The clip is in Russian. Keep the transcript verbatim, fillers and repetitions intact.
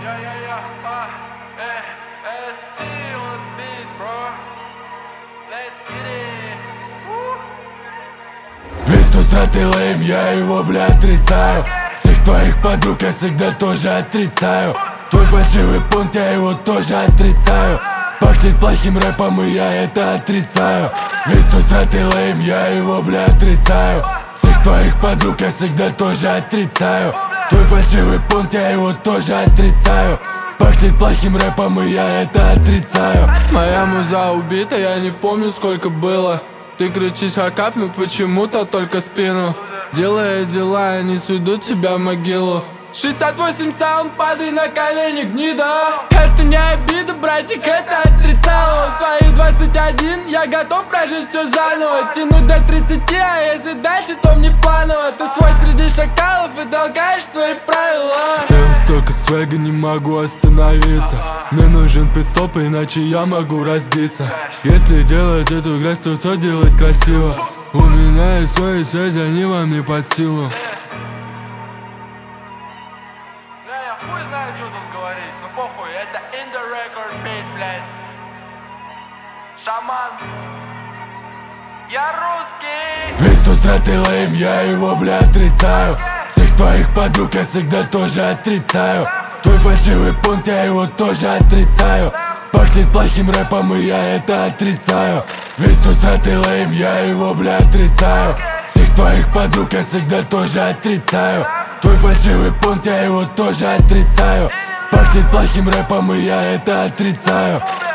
Yeah, yeah, yeah, uh, eh, eh, still on beat, bro. Let's get it. Woo. Весь твой стратый лейм, я его, бля, отрицаю. Всех твоих подруг я всегда тоже отрицаю. Твой фальшивый понт, я его тоже отрицаю. Пахнет плохим рэпом, и я это отрицаю. Весь твой стратый лейм, я его, бля, отрицаю. Всех твоих подруг я всегда тоже отрицаю. Твой фальшивый понт, я его тоже отрицаю. Пахнет плохим рэпом, и я это отрицаю. Моя муза убита, я не помню сколько было. Ты кричишь о кап, но почему-то только спину. Делая дела, они сведут тебя в могилу. шестьдесят восемь саунд, падай на колени, гнида. Это не обида, братик, это отрицало. В свои двадцать один я готов прожить все заново. Тянуть до тридцати, а если дальше, то мне планово. Ты свой среди шакалов и толкаешь свои правила. Сделал столько свега, не могу остановиться. Мне нужен пидстоп, иначе я могу разбиться. Если делать эту грязь, то все делать красиво. У меня есть свои связи, они вам не под силу. Я хуй знаю, что тут говорить, ну похуй, это in the record beat, блядь. Шаман. Я русский. Весь твой стратый лейм, я его, бля, отрицаю. Всех твоих подруг я всегда тоже отрицаю. Твой фальшивый понт, я его тоже отрицаю. Пахнет плохим рэпом, и я это отрицаю. Весь твой стратый лейм, я его, бля, отрицаю. Всех твоих подруг я всегда тоже отрицаю. Твой фальшивый понт, я его тоже отрицаю. Пахнет плохим рэпом, и я это отрицаю.